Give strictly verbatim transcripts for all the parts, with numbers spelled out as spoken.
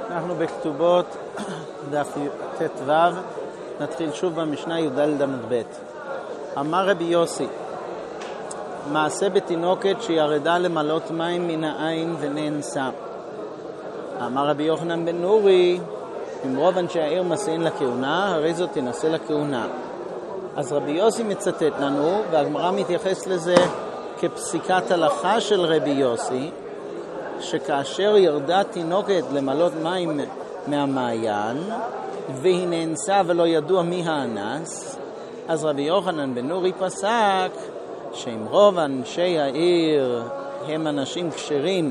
אנחנו בכתובות דף ט"ו, נתחיל שוב במשנה י"ד עמוד ב'. אמר רבי יוסי, מעשה בתינוקת שירדה למלות מים מן העין ונאנסה. אמר רבי יוחנן בן נורי, אם רוב אנשי העיר מסעין לכהונה, הרי זאת תנסה לכהונה. אז רבי יוסי מצטט לנו, והגמרא מתייחס לזה כפסיקת הלכה של רבי יוסי, שכאשר ירדה תינוקת למלות מים מהמעיין, והיא נאנסה ולא ידוע מי האנס, אז רבי יוחנן בן נורי פסק שאם רוב אנשי העיר הם אנשים כשרים,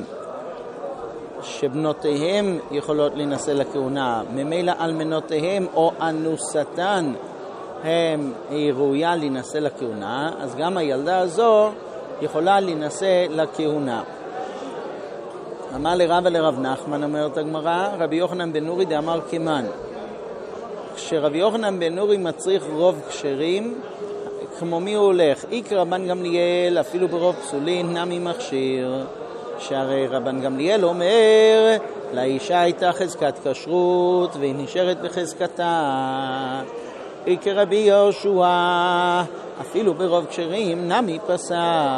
שבנותיהם יכולות להינשא לכהונה, ממילא אלמנותיהם או אנוסתן הם היא ראויה להינשא לכהונה, אז גם הילדה הזו יכולה להינשא לכהונה. אמר לרב ולרב נחמן, אומרת הגמרא, רבי יוחנן בן נורי דאמר כמן. כשרבי יוחנן בן נורי מצריך רוב כשרים, כמו מי הוא הולך? איקרא רבן גמליאל, אפילו ברוב פסולין, נמי מכשיר. שהרי רבן גמליאל אומר, לאישה הייתה חזקת כשרות, והיא נשארת בחזקתה. איקרא רבי יהושע, אפילו ברוב כשרים, נמי פסל.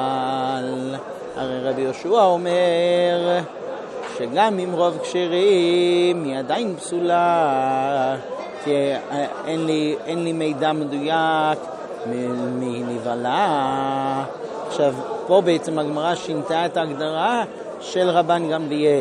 הרי רבי יהושע אומר, שגם עם רוב כשרים היא עדיין פסולה, כי אין לי, אין לי מידע מדויק מנבלה. עכשיו, פה בעצם הגמרא שינתה את ההגדרה של רבן גמליאל.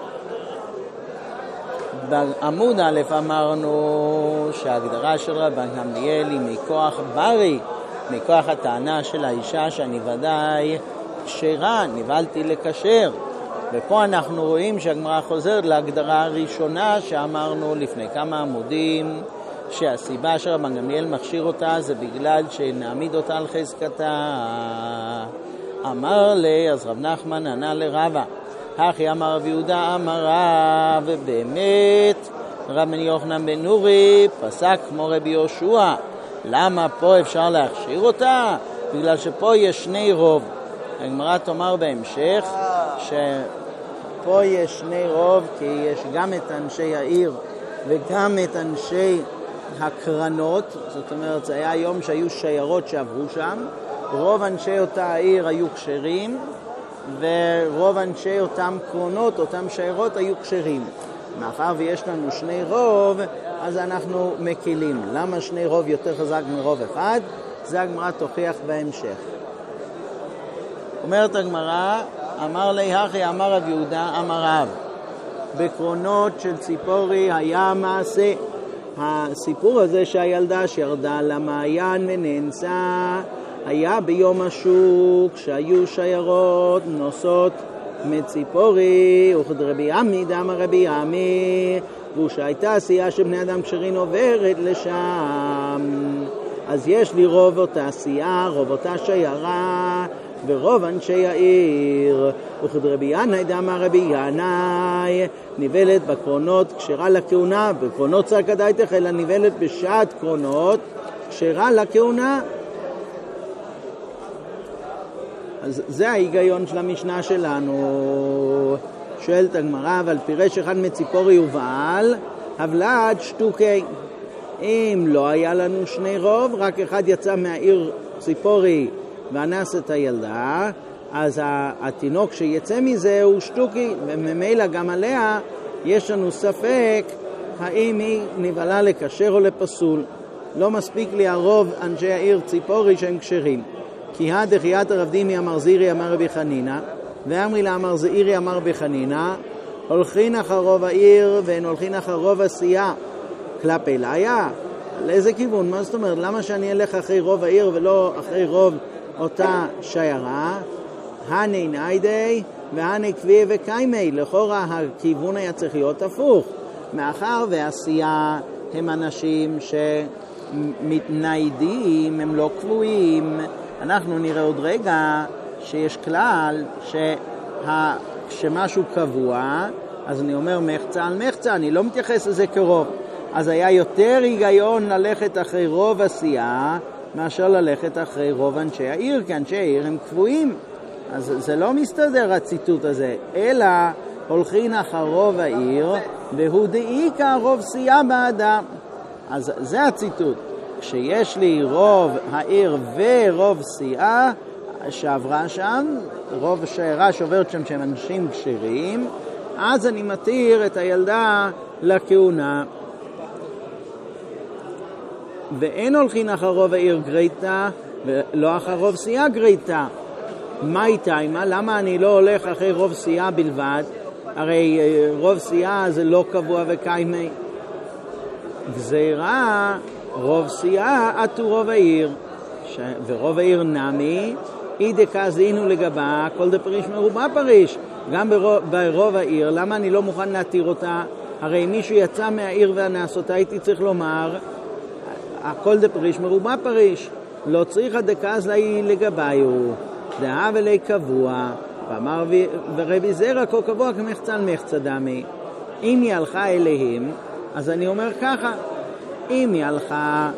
בעמוד א' אמרנו שההגדרה של רבן גמליאל היא מכוח ברי, מכוח הטענה של האישה שאני ודאי כשרה, נבלתי לקשר. ופה אנחנו רואים שהגמרא חוזרת להגדרה הראשונה שאמרנו לפני כמה עמודים, שהסיבה שרבן גמליאל מכשיר אותה זה בגלל שנעמיד אותה על חזקתה. אמר לי, אז רב נחמן ענה לרבא, הכי אמר רב יהודה אמר רב, ובאמת רבן יוחנן בן נורי פסק כמו רבי יהושע. למה פה אפשר להכשיר אותה? בגלל שפה יש שני רוב. הגמרא תאמר בהמשך שפה יש שני רוב, כי יש גם את אנשי העיר וגם את אנשי הקרנות. זאת אומרת, זה היה יום שהיו שיירות שעברו שם, רוב אנשי אותה העיר היו כשרים, ורוב אנשי אותם קרונות, אותם שיירות היו כשרים. מאחר ויש לנו שני רוב, אז אנחנו מקילים. למה שני רוב יותר חזק מרוב אחד? זה הגמרא תוכיח בהמשך. אומרת הגמרא, אמר לי הכי אמר רב יהודה אמר רב, בקרונות של ציפורי היה מעשה. הסיפור הזה שהילדה שירדה למעיין ונאנסה היה ביום השוק, שהיו שיירות נוסעות מציפורי, וכדרבי עמי דאמר רבי עמי, ושהייתה עשייה שבני אדם כשרים עוברת לשם. אז יש לי רוב אותה עשייה, רוב אותה שיירה, ורוב אנשי העיר. וכדרבי ינאי דאמר רבי ינאי, ניבלת בקרונות כשרה לכהונה, בקרונות צר כדאיתך, אלא ניבלת בשעת קרונות כשרה לכהונה. אז זה ההיגיון של המשנה שלנו. שואלת הגמרא, אבל פירש אחד מציפורי ובעל, הבלד שטוקי. אם לא היה לנו שני רוב, רק אחד יצא מהעיר ציפורי ואנס את הילדה, אז התינוק שיצא מזה הוא שטוקי, וממילא גם עליה יש לנו ספק האם היא נבלה לקשר או לפסול. לא מספיק לי הרוב אנשי העיר ציפורי שהם כשרים. כי הדחיית הרב דימי אמר זירי אמר רבי חנינה, ואמרי לה אמר זעירי אמר רבי חנינה, הולכין אחר רוב העיר ואין הולכין אחר רוב עשייה. כלפי ליה, לאיזה כיוון? מה זאת אומרת? למה שאני אלך אחרי רוב העיר ולא אחרי רוב אותה שיירה? הני ניידי והני קביעי וקיימי. לכאורה הכיוון היה צריך להיות הפוך. מאחר ועשייה הם אנשים שמתניידים, הם לא קבועים. אנחנו נראה עוד רגע שיש כלל שמשהו קבוע, אז אני אומר מחצה על מחצה, אני לא מתייחס לזה כרוב. אז היה יותר היגיון ללכת אחרי רוב עשייה מאשר ללכת אחרי רוב אנשי העיר, כי אנשי העיר הם קבועים. אז זה לא מסתדר הציטוט הזה, אלא הולכין אחרוב העיר, והוא דאיקה רוב סיעה באדם. אז זה הציטוט. כשיש לי רוב העיר ורוב סיעה שעברה שם, רוב שיירה שעוברת שם שהם אנשים קשירים, אז אני מתיר את הילדה לכהונה. ואין הולכין אחר רוב העיר גריטה, ולא אחר רוב סיעה גריטה. מה איתה? למה אני לא הולך אחרי רוב סיעה בלבד? הרי רוב סיעה זה לא קבוע וקיימי. גזירה, רוב סיעה, עטו רוב העיר. ש... ורוב העיר נמי, אידקה זינו לגבה, כל דפריש מרובה פריש. גם ברוב, ברוב העיר, למה אני לא מוכן להתיר אותה? הרי מישהו יצא מהעיר והנעשותה, הייתי צריך לומר, הכל דפריש מרובה פריש. לא צריך הדקז לי לגביו, דעה ולי קבוע, ואמר ורבי זרע כה קבוע כמחצה על מחצה דמי. אם היא הלכה אליהם, אז אני אומר ככה, אם היא הלכה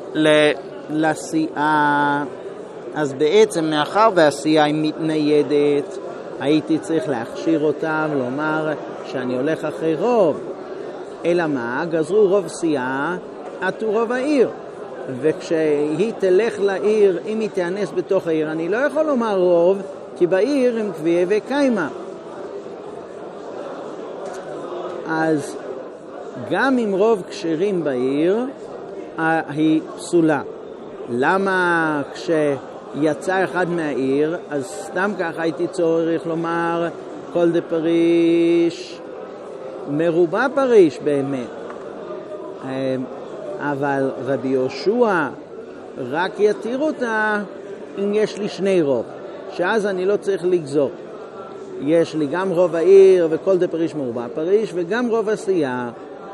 לסיעה, אז בעצם מאחר והסיעה היא מתניידת, הייתי צריך להכשיר אותם, לומר שאני הולך אחרי רוב. אלא מה? גזרו רוב סיעה, עטו רוב העיר. וכשהיא תלך לעיר, אם היא תאנס בתוך העיר, אני לא יכול לומר רוב, כי בעיר הם קביעה וקיימה. אז גם עם רוב קשרים בעיר, היא פסולה. למה כשיצא אחד מהעיר, אז סתם ככה הייתי צורך לומר כל דפריש, מרובה פריש באמת. אבל רבי יהושע רק יתיר אותה אם יש לי שני רוב, שאז אני לא צריך לגזור. יש לי גם רוב העיר וכל דפריש מרובה פריש, וגם רוב הסיעה.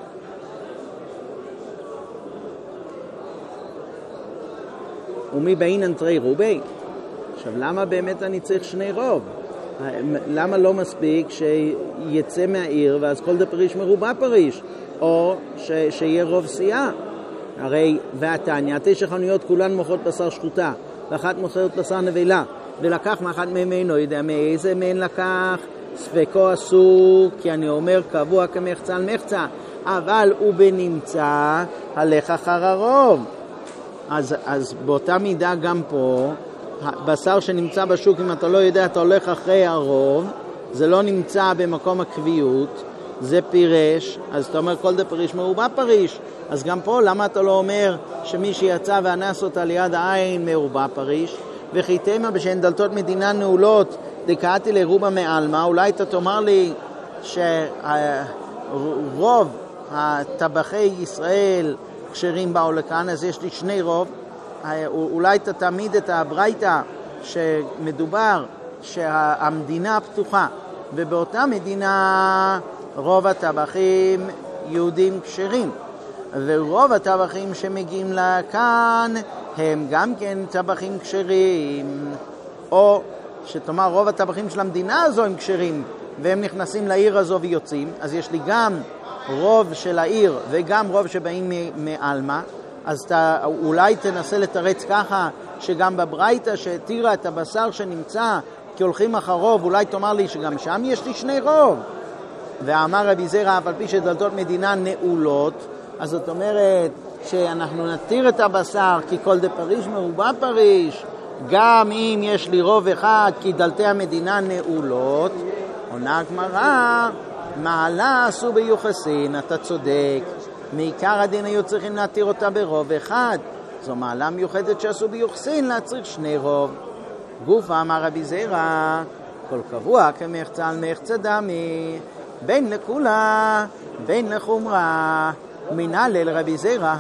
ומי באינן תרי רובי? עכשיו, למה באמת אני צריך שני רוב? למה לא מספיק שיצא מהעיר ואז כל דפריש מרובה פריש, או ש, שיהיה רוב סיעה? הרי והתניא, תשע חנויות כולן מוכרות בשר שחוטה, ואחת מוכרת בשר נבלה, ולקח מאחת מהם אינו יודע מאיזה מהן לקח, ספקו אסור, כי אני אומר קבוע כמחצה על מחצה, אבל הוא בנמצא הלך אחר הרוב. אז, אז באותה מידה גם פה, בשר שנמצא בשוק, אם אתה לא יודע, אתה הולך אחרי הרוב, זה לא נמצא במקום הקביעות, זה פירש, אז אתה אומר כל דפריש מרובה פריש. אז גם פה, למה אתה לא אומר שמי שיצא ואנס אותה ליד העין מרובה פריש? וכי תמה בשן דלתות מדינה נעולות, דקעתי לרובה מעלמה, אולי אתה תאמר לי שרוב הטבחי ישראל כשרים באו לכאן, אז יש לי שני רוב. אולי אתה תעמיד את הברייתא שמדובר שהמדינה פתוחה, ובאותה מדינה רוב הטבחים יהודים כשרים, ורוב הטבחים שמגיעים לכאן הם גם כן טבחים כשרים. או שתאמר רוב הטבחים של המדינה הזו הם כשרים, והם נכנסים לעיר הזו ויוצאים, אז יש לי גם רוב של העיר וגם רוב שבאים מעלמה. אז אתה, אולי תנסה לתרץ ככה שגם בברייתא שהתירה את הבשר שנמצא כי הולכים אחרוב, אולי תאמר לי שגם שם יש לי שני רוב. ואמר רבי זרע, אף על פי שדלתות מדינה נעולות, אז זאת אומרת שאנחנו נתיר את הבשר כי כל דפריש מרובה פריש, גם אם יש לי רוב אחד כי דלתי המדינה נעולות. עונה הגמרא, מעלה עשו ביוחסין, אתה צודק, מעיקר הדין היו צריכים להתיר אותה ברוב אחד, זו מעלה מיוחדת שעשו ביוחסין להצריך שני רוב. גופה אמר רבי זרע, כל קבוע כמחצה על מחצה דמי, בין לכולה, בין לחומרה, מנהל אל רבי זרע.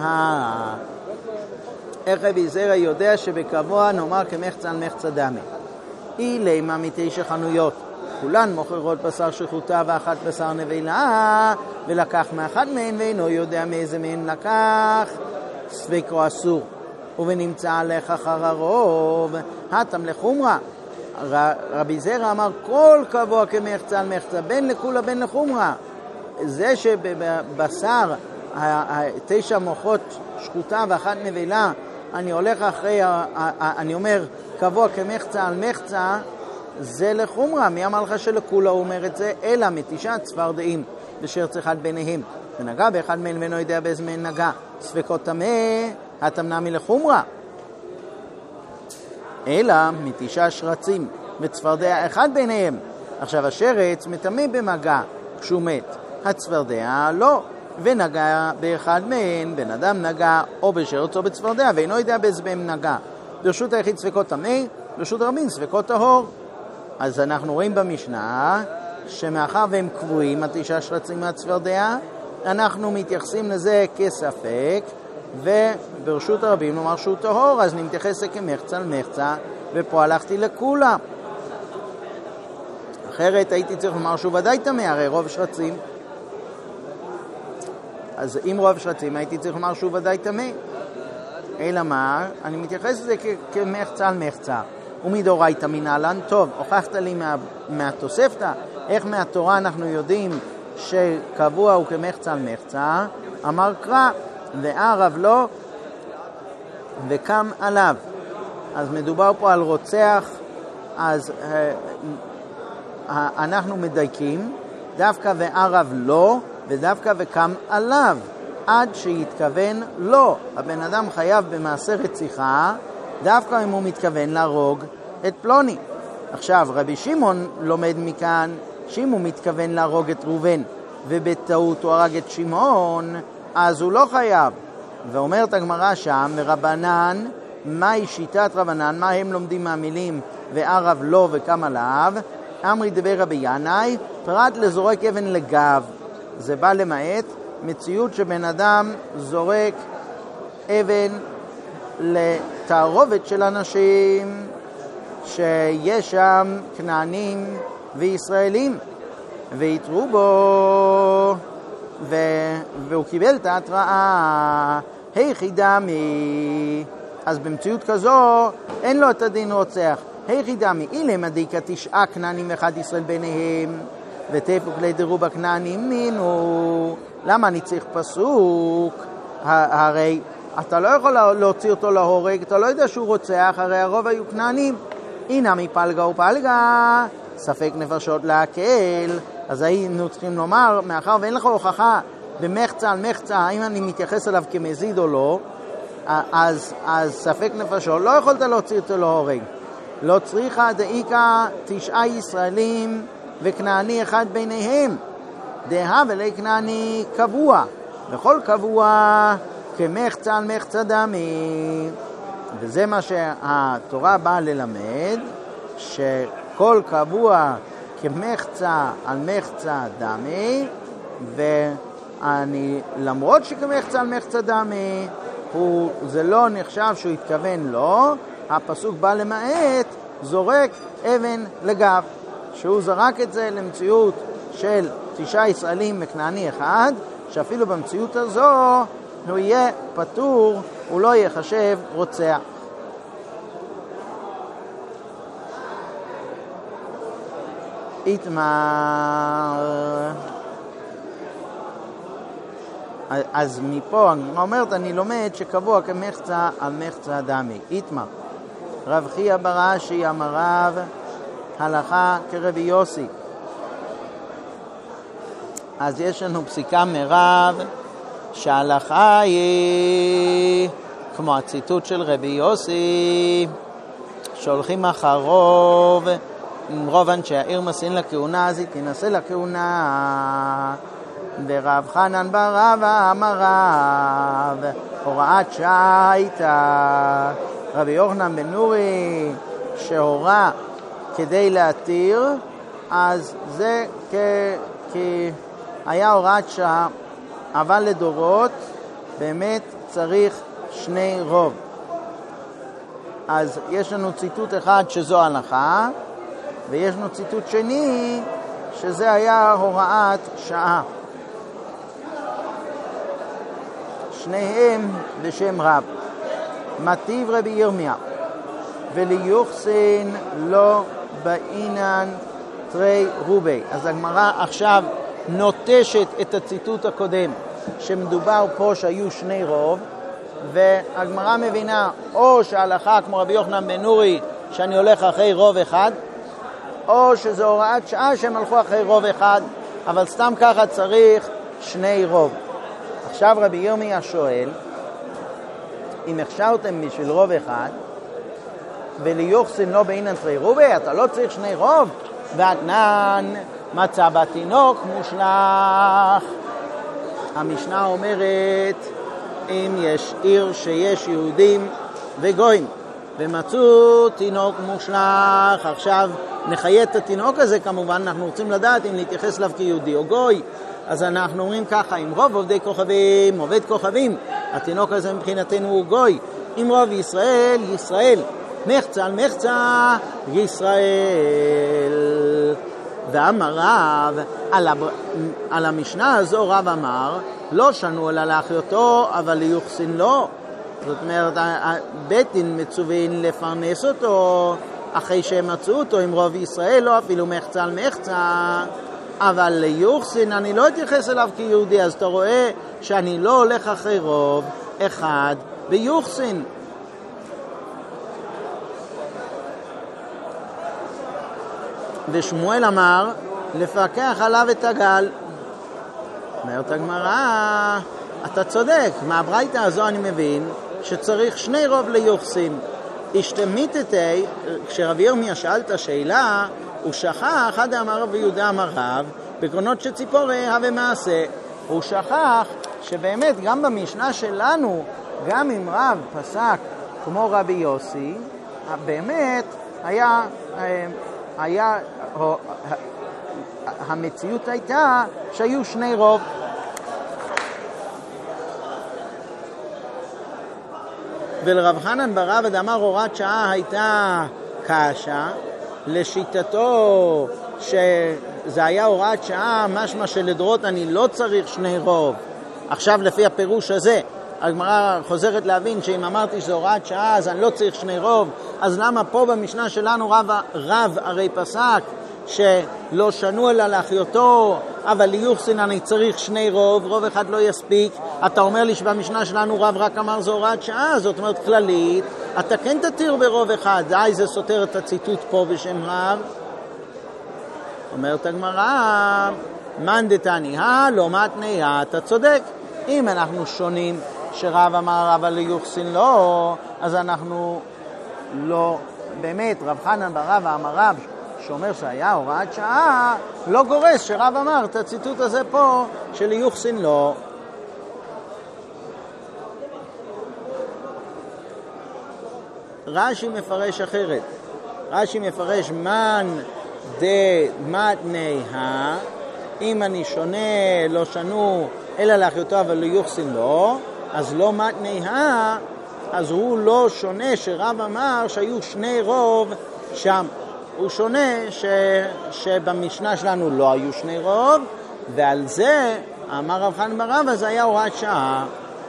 איך רבי זרע יודע שבקבוע נאמר כמחצה על מחצה דמי? אילי מה מתשע חנויות, כולן מוכרות בשר שחוטה ואחת בשר נבלה, ולקח מאחת מהן ואינו יודע מאיזה מהן לקח, ספקו אסור, ונמצא עליך אחר הרוב, התם לחומרה. רבי זרע אמר כל קבוע כמחצה על מחצה, בין לכולה בין לחומרה. זה שבבשר תשע מוחות שחוטה ואחת נבלה, אני הולך אחרי, אני אומר קבוע כמחצה על מחצה, זה לחומרה. מי אמר לך שלכולה הוא אומר את זה? אלא מתשעת צפרדעים בשרץ אחד ביניהם. ונגע באחד מהם ואינו יודע באיזה מהם נגע. ספקות טמא, התמנע מלחומרה. אלא מתשעה שרצים וצפרדע אחד ביניהם. עכשיו השרץ מטמא במגע כשהוא מת. הצפרדע לא. ונגע באחד מהם, בן אדם נגע או בשרץ או בצפרדע, ואינו יודע באיזה מהם נגע. ברשות היחיד ספקות טמא, ברשות רבים ספקות טהור. אז אנחנו רואים במשנה שמאחר והם קבועים, התשעה שרצים מהצפרדע, אנחנו מתייחסים לזה כספק, וברשות הרבים נאמר שהוא טהור, אז נמתייחס כמחצה על מחצה, ופה הלכתי לכולה. אחרת הייתי צריך לומר שהוא ודאי טמא, הרי רוב שרצים. אז אם רוב שרצים הייתי צריך לומר שהוא ודאי טמא. אלא מה? אני מתייחס לזה כמחצה על מחצה. ומדאורייתא מנהלן, טוב, הוכחת לי מה, מהתוספתא, איך מהתורה אנחנו יודעים שקבוע הוא כמחצה על מחצה. אמר קרא, וערב לו וקם עליו. אז מדובר פה על רוצח, אז אה, אה, אנחנו מדייקים, דווקא וערב לו, ודווקא וקם עליו, עד שיתכוון לו. הבן אדם חייב במעשה רציחה, דווקא אם הוא מתכוון להרוג את פלוני. עכשיו, רבי שמעון לומד מכאן, שאם הוא מתכוון להרוג את ראובן, ובטעות הוא הרג את שמעון, אז הוא לא חייב. ואומרת הגמרא שם, מרבנן, מהי שיטת רבנן, מה הם לומדים מהמילים וערב לו וקם עליו? אמרי דבר רבי ינאי, פרט לזורק אבן לגב. זה בא למעט מציאות שבן אדם זורק אבן לתערובת של אנשים שיש שם כנענים וישראלים ויתרו בו, ו... והוא קיבל את ההתראה היכי דמי. אז במציאות כזו אין לו את הדין רוצח. היכי דמי אילם הדיקה תשעה כנענים ואחד ישראל ביניהם ותפוק לידרו בכנענים מינו. למה אני צריך פסוק? הרי אתה לא יכול להוציא אותו להורג, אתה לא יודע שהוא רוצח, הרי הרוב היו כנענים. הנה מפלגה ופלגה, ספק נפשות להקל. אז היינו צריכים לומר, מאחר ואין לך הוכחה במחצה על מחצה, האם אני מתייחס אליו כמזיד או לא, אז, אז ספק נפשות, לא יכולת להוציא אותו להורג. לא צריכה דאיקה תשעה ישראלים וכנעני אחד ביניהם. דהה ולי כנעני קבוע, וכל קבוע כמחצה על מחצה דמי. וזה מה שהתורה באה ללמד, שכל קבוע כמחצה על מחצה דמי, ואני למרות שכמחצה על מחצה דמי, הוא, זה לא נחשב שהוא התכוון לו. הפסוק בא למעט זורק אבן לגב, שהוא זרק את זה למציאות של תשעה ישראלים וכנעני אחד, שאפילו במציאות הזו הוא יהיה פטור, הוא לא יחשב רוצח. איתמר, אז מפה אני אומרת, אני לומד שקבוע כמחצה על מחצה דמי. איתמר, רב חייא בר אשי אמר רב, הלכה כרבי יוסי. אז יש לנו פסיקה מרב שההלכה היא כמו הציטוט של רבי יוסי, שהולכים אחרוב, אם רוב אנשי העיר מסין לכהונה, אז היא תנסה לכהונה. ורב חנן בר רבא אמר רב, הוראת שעה הייתה. רבי יוחנן בן נורי שהורה כדי להתיר, אז זה כ... כי היה הוראת שעה, אבל לדורות באמת צריך שני רוב. אז יש לנו ציטוט אחד שזו הלכה, ויש לנו ציטוט שני שזה היה הוראת שעה. שניהם בשם רב. מטיב רבי ירמיה, וליוחסין לא באינן תרי רובי. אז הגמרא עכשיו נוטשת את הציטוט הקודם, שמדובר פה שהיו שני רוב, והגמרא מבינה או שההלכה כמו רבי יוחנן בן נורי שאני הולך אחרי רוב אחד, או שזה הוראת שעה שהם הלכו אחרי רוב אחד, אבל סתם ככה צריך שני רוב. עכשיו רבי ירמיה שואל, אם הכשרתם בשביל רוב אחד, וליוחסין לא בעינן תרי רובי, אתה לא צריך שני רוב, ועתנן מצא בתינוק מושלך. המשנה אומרת, אם יש עיר שיש יהודים וגויים, ומצאו תינוק מושלך, עכשיו נחיה את התינוק הזה, כמובן אנחנו רוצים לדעת אם להתייחס אליו כיהודי או גוי, אז אנחנו אומרים ככה, אם רוב עובדי כוכבים, עובד כוכבים, התינוק הזה מבחינתנו הוא גוי, אם רוב ישראל, ישראל, מחצה על מחצה, ישראל. ואמר רב, על, הב... על המשנה הזו רב אמר, לא שנו אלא לאחיותו, אבל ליוחסין לא. זאת אומרת, בית דין מצווין לפרנס אותו, אחרי שהם מצאו אותו עם רוב ישראל, לא אפילו מחצה על מחצה. אבל ליוחסין אני לא אתייחס אליו כיהודי, אז אתה רואה שאני לא הולך אחרי רוב אחד ביוחסין. ושמואל אמר לפקח עליו את הגל. אומרת הגמרא, אתה צודק, מהברייתא הזו אני מבין שצריך שני רוב ליוחסין. השתמיתתי, כשרבי ירמיה שאל את השאלה, הוא שכח, עד אמר רבי יהודה אמר רב, בקרונות שציפורי הווה מעשה. הוא שכח שבאמת גם במשנה שלנו, גם אם רב פסק כמו רבי יוסי, באמת היה, היה, המציאות הייתה שהיו שני רוב. ולרב חנן בר עבד אמר הוראת שעה הייתה קשה, לשיטתו שזה היה הוראת שעה, משמע שלדורות אני לא צריך שני רוב. עכשיו לפי הפירוש הזה הגמרא חוזרת להבין שאם אמרתי שזה הוראת שעה אז אני לא צריך שני רוב, אז למה פה במשנה שלנו רב, רב הרי פסק שלא שנו אלא לאחיותו, אבל ליוחסין אני צריך שני רוב, רוב אחד לא יספיק. אתה אומר לי שבמשנה שלנו רב רק אמר זו הוראת שעה, זאת אומרת כללית, אתה כן תתיר ברוב אחד, די זה סותר את הציטוט פה בשם רב. אומרת הגמרא, מן דתני, לא מתני, אתה צודק. אם אנחנו שונים שרב אמר אבל ליוחסין לא, אז אנחנו לא, באמת רב חנן בר רב אמר רב שאומר שהיה הוראת שעה, לא גורס שרב אמר את הציטוט הזה פה שליוחסין לא. רש"י מפרש אחרת. רש"י מפרש מן דמתני, אם אני שונה, לא שנו, אלא לאחיותו אבל ליוחסין לא, אז לא מתני, אז הוא לא שונה שרב אמר שהיו שני רוב שם. הוא שונה ש... שבמשנה שלנו לא היו שני רוב, ועל זה אמר רב חנן בר רב, אז היה הוראת שעה.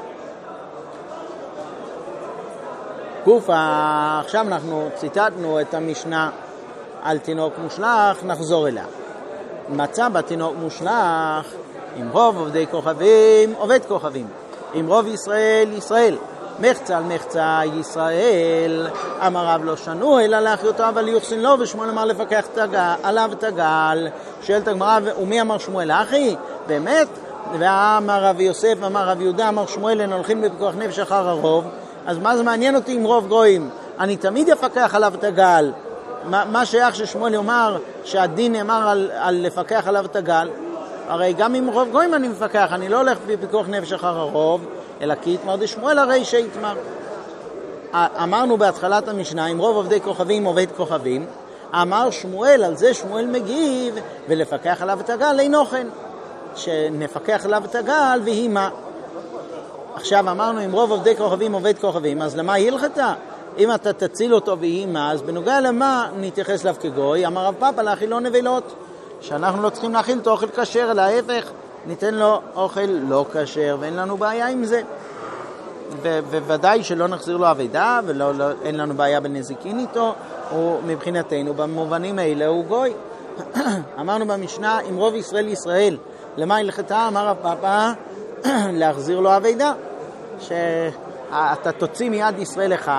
גופה, עכשיו אנחנו ציטטנו את המשנה על תינוק מושלך, נחזור אליה. מצא בתינוק מושלך, עם רוב עובדי כוכבים, עובד כוכבים. עם רוב ישראל, ישראל. מחצה על מחצה ישראל, אמר רב לא שנו אלא לאחיותו אבל ליוחסין לא, ושמואל אמר לפקח עליו את הגל. שואלת הגמרא, ומי אמר שמואל? אחי, באמת? ואמר רב יוסף, אמר רב יהודה, אמר שמואל, הם הולכים בפיקוח נפש אחר הרוב, אז מה זה מעניין אותי עם רוב גויים? אני תמיד אפקח עליו את הגל. מה, מה שייך ששמואל יאמר שהדין אמר על, על לפקח עליו את הגל? הרי גם עם רוב גויים אני מפקח, אני לא הולך בפיקוח נפש אחר הרוב, אלא כי יתמר דשמואל הרי שיתמר. אמרנו בהתחלת המשנה, עם רוב עובדי כוכבים עובד כוכבים, אמר שמואל, על זה שמואל מגיב, ולפקח עליו את הגל אינו כן, שנפקח עליו את הגל והיא מה. עכשיו אמרנו, עם רוב עובדי כוכבים עובד כוכבים, אז למה היא הלכתה? אם אתה תציל אותו והיא מה, אז בנוגע למה נתייחס אליו כגוי? אמר רב פאפא להאכיל לו נבלות, שאנחנו לא צריכים להאכיל את האוכל כשר, אלא ההפך, ניתן לו אוכל לא כשר, ואין לנו בעיה עם זה. וודאי שלא נחזיר לו עבדה, ואין לנו בעיה בנזיקין איתו, ומבחינתנו במובנים האלה הוא גוי. אמרנו במשנה, עם רוב ישראל ישראל, למה הלכתה? אמר רב פאפא, להחזיר לו עבדה, שאתה תוציא מיד ישראל אחד,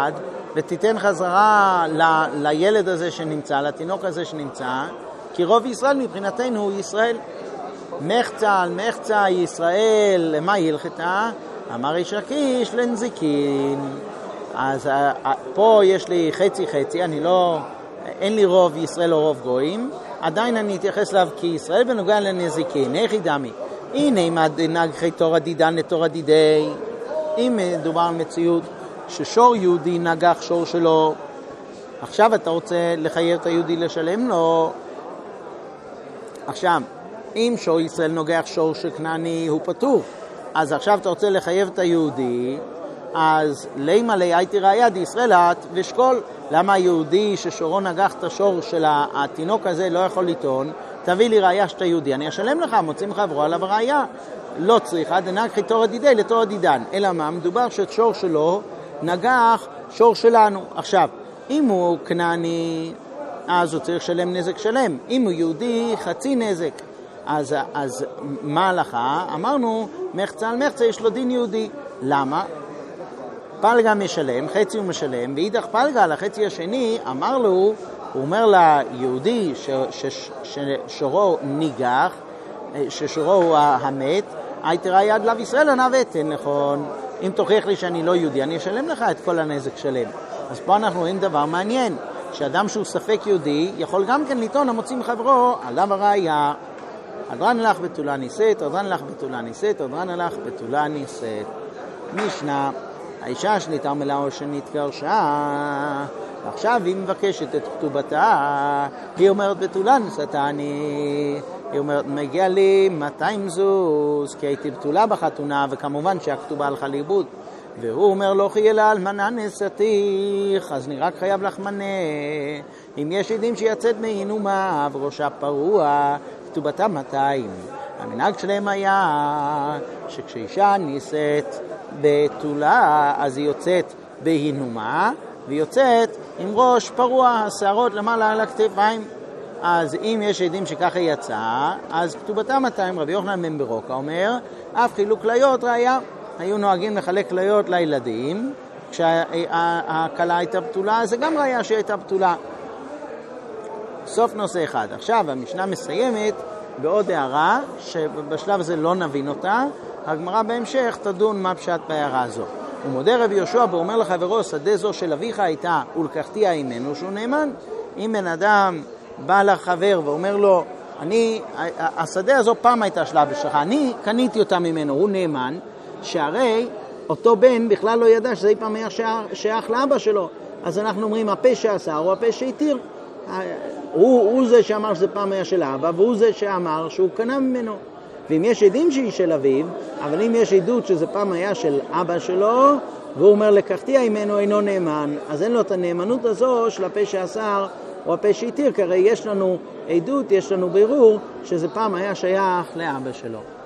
ותיתן חזרה ל, לילד הזה שנמצא, לתינוק הזה שנמצא, כי רוב ישראל מבחינתנו הוא ישראל. מחצה על מחצה ישראל, למה הלכתה? אמר איש לקיש לנזיקין. אז פה יש לי חצי חצי, אני לא, אין לי רוב ישראל או רוב גויים, עדיין אני אתייחס אליו כישראל בנוגע לנזיקין. איך ידמי? הנה אם נגחי תור הדידן לתור הדידי, אם מדובר על מציאות ששור יהודי נגח שור שלו, עכשיו אתה רוצה לחייב את היהודי לשלם לו. עכשיו, אם שור ישראל נוגח שור של כנעני הוא פטור, אז עכשיו אתה רוצה לחייב את היהודי, אז לימה לי הייתי ראיה די ישראלת ושקול. למה היהודי ששורו נגח את השור של התינוק הזה לא יכול לטעון? תביא לי ראיה שאתה יהודי, אני אשלם לך, מוצאים חברו עליו ראיה. לא צריכה דנגחי תור הדידי לתור הדידן, אלא מה? מדובר ששור שלו נגח שור שלנו. עכשיו, אם הוא כנעני, אז הוא צריך לשלם נזק שלם. אם הוא יהודי, חצי נזק. אז, אז מה לך? אמרנו, מחצה על מחצה יש לו דין יהודי. למה? פלגה משלם, חצי הוא משלם, ואידך פלגה על החצי השני, אמר לו, הוא אומר ליהודי ש, ש, ש, ששורו ניגח, ששורו הוא המת, הייתי ראי יד לב ישראל הנאבטן, נכון? אם תוכיח לי שאני לא יהודי, אני אשלם לך את כל הנזק שלם. אז פה אנחנו רואים דבר מעניין, שאדם שהוא ספק יהודי, יכול גם כן לטעון המוצאים חברו עליו הראיה. אדרן לך בתולה ניסית, אדרן לך בתולה ניסית, אדרן לך בתולה ניסית. משנה, האישה שליטה מלאו שנתגרשה, ועכשיו היא מבקשת את כתובתה, היא אומרת בתולה ניסתני, היא אומרת מגיע לי מאתיים זוז, כי הייתי בתולה בחתונה, וכמובן שהכתובה הלכה לאיבוד. והוא אומר לו חיילה אלמנה נסתיך, אז אני רק חייב לך מנה. אם יש עדים שיצאת מהינומה וראשה פרוע, כתובתה מאתיים. המנהג שלהם היה שכשאישה ניסית בתולה, אז היא יוצאת בהינומה, והיא יוצאת עם ראש פרוע, השערות למעלה על הכתפיים. אז אם יש עדים שככה יצא, אז כתובתה מאתיים. רבי יוחנן בן ברוקה אומר, אף חילוק כליות ראיה. היו נוהגים לחלק כליות לילדים, כשהכלה הייתה בתולה, זה גם ראיה שהיא הייתה בתולה. סוף נושא אחד. עכשיו המשנה מסיימת בעוד הערה, שבשלב הזה לא נבין אותה, הגמרא בהמשך תדון מה פשט בהערה הזו. ומודה רבי יהושע ואומר לחברו, שדה זו של אביך הייתה ולקחתיה ממנו שהוא נאמן. אם בן אדם בא לחבר ואומר לו, אני, השדה הזו פעם הייתה של אבא שלך, אני קניתי אותה ממנו, הוא נאמן, שהרי אותו בן בכלל לא ידע שזה פעם היה שייך לאבא שלו. אז אנחנו אומרים, הפה שעשה הוא הפה שהתיר. הוא, הוא זה שאמר שזה פעם היה של אבא, והוא זה שאמר שהוא קנה ממנו. ואם יש עדים שהיא של אביו, אבל אם יש עדות שזה פעם היה של אבא שלו, והוא אומר לקחתיה ממנו אינו נאמן, אז אין לו את הנאמנות הזו של הפה שעשר או הפה שהתיר, כי הרי יש לנו עדות, יש לנו בירור שזה פעם היה שייך לאבא שלו.